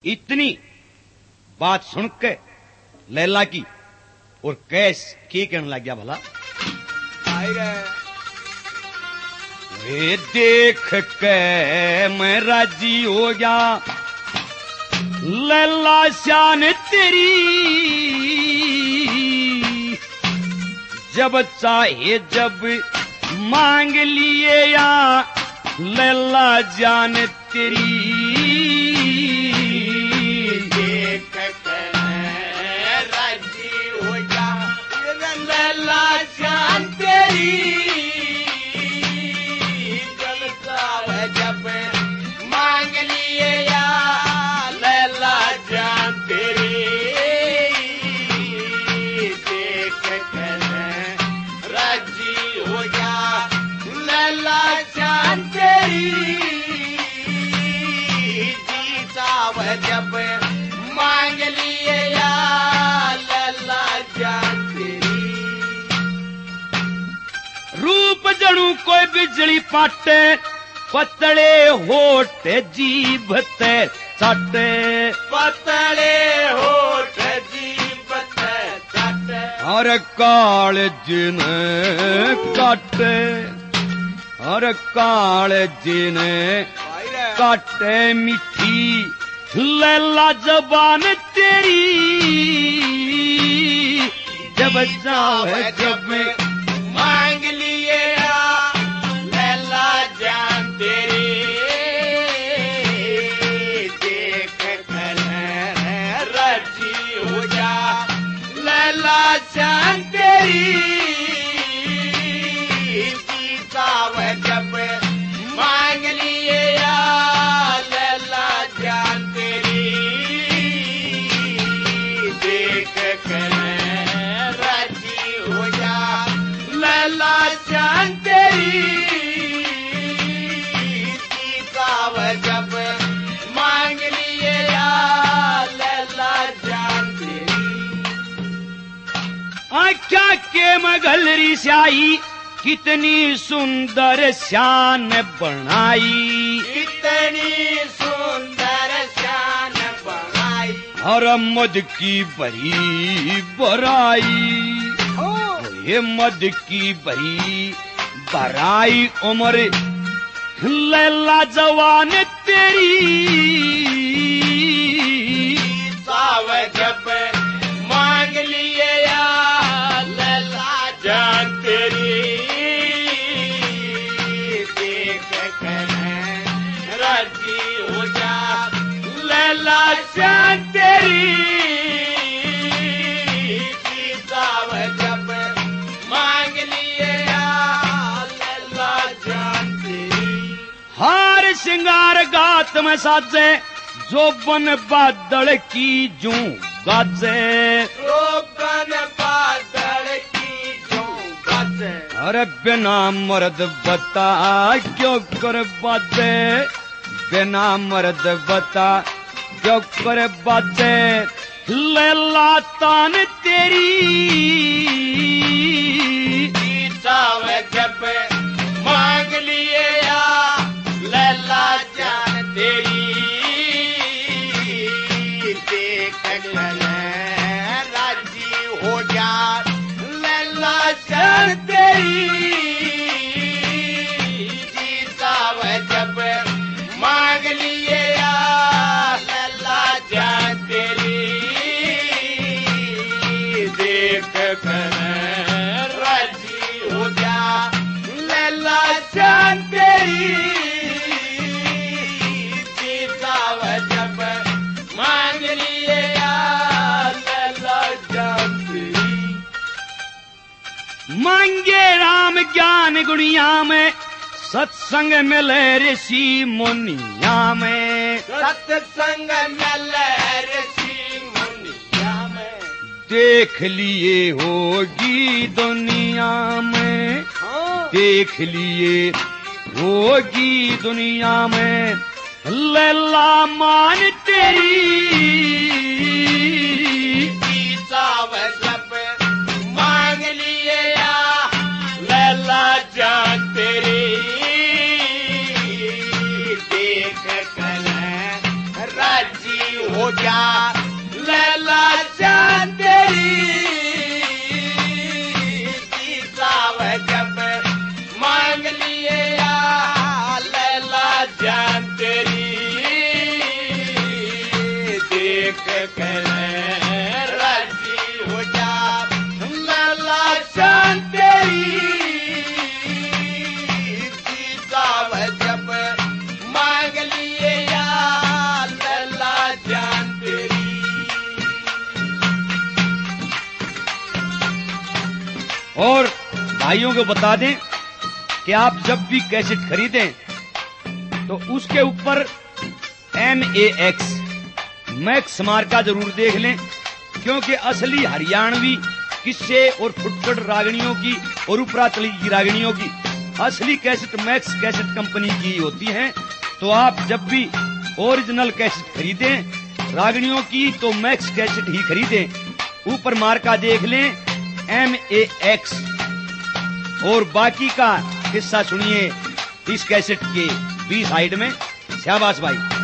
इतनी बात सुन के लैला की और कैस की कहने लग गया भला वे देख के मैं राजी हो गया लैला शान तेरी जब चाहे जब मांग लिए या लैला जान तेरी देख के राजी हो जा लैला जान तेरी जब चाहे जब मांग लिए या लैला जान तेरी देख के राजी हो जा लैला जान तेरी जीता वह जब मांग लिए या लैला जान तेरी रूप जणू कोई बिजली पाटे पतले होठ जीभ ते चाटे पतले होठ जीभ ते चाटे और काल जिन काटे और काल जिन काटे मिठी लैला जबान तेरी जब चाहे जब मांग लिए या लैला जान तेरी देख कर राजी हो जा लैला जान तेरी जीता वह जब मांग लिए या लैला जान तेरी देख कर राजी हो जा लैला जान तेरी जीता वह जब मांग लिए या लैला जान तेरी आख्या के मगलरी स्याही कितनी सुंदर शान बनाई इतनी सुंदर शान बनाई और मद की भरी बराई ये मद की भरी बराई उम्र लैला जवान तेरी साव जब मांग लिए या लैला जान तेरी देख कर राजी हो जा लैला जान तेरी साव जब मांग लिए या लैला जान तेरी हार सिंगार गात में साजे जो बन बादल की जू गाजे रोकन बादल की जो गाजे अरे बिना मर्द बता क्यों कर बाजे बिना मर्द बता क्यों कर बाजे लैला तान तेरी साव जब मांग लिए या लैला जान तेरी देख कर राजी हो जा लैला जान तेरी साव जब मांग लिए या लैला जान तेरी देख कर राजी हो जा लैला जान तेरी जीता वह जब मांग लिए या लैला जान तेरी मांगे राम ज्ञान गुणिया में सत्संग मिले ऋषि मुनिया में सत्संग में ऋषि मुनिया में देख लिए होगी दुनिया में देख लिए होगी दुनिया में लैला मान तेरी जीता वह जब मांग लिए या लैला जान तेरी देख कर राजी हो हो गया लैला जान तेरी साव जब मांग लिए या लैला जान तेरी देख कर राजी हो जा लैला जान तेरी साव जब मांग लिए या लैला जान तेरी। और भाइयों को बता दें कि आप जब भी कैसेट खरीदें तो उसके ऊपर MAX मैक्स मार्का जरूर देख लें, क्योंकि असली हरियाणवी किस्से और फुटफुट रागणियों की और उपरातली की रागणियों की असली कैसेट मैक्स कैसेट कंपनी की होती हैं। तो आप जब भी ओरिजिनल कैसेट खरीदें रागणियों की तो मैक्स कैसेट ही खरीदें, ऊपर मार्का देख लें MAX। और बाकी का किस्सा सुनिए इस कैसेट के बी साइड में। शाबाश भाई।